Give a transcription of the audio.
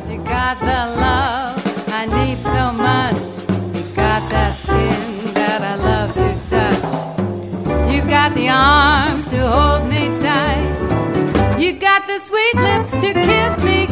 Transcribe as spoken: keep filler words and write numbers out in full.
You got the love I need so much. You got that skin that I love to touch. You got the arms to hold me tight. You got the sweet lips to kiss me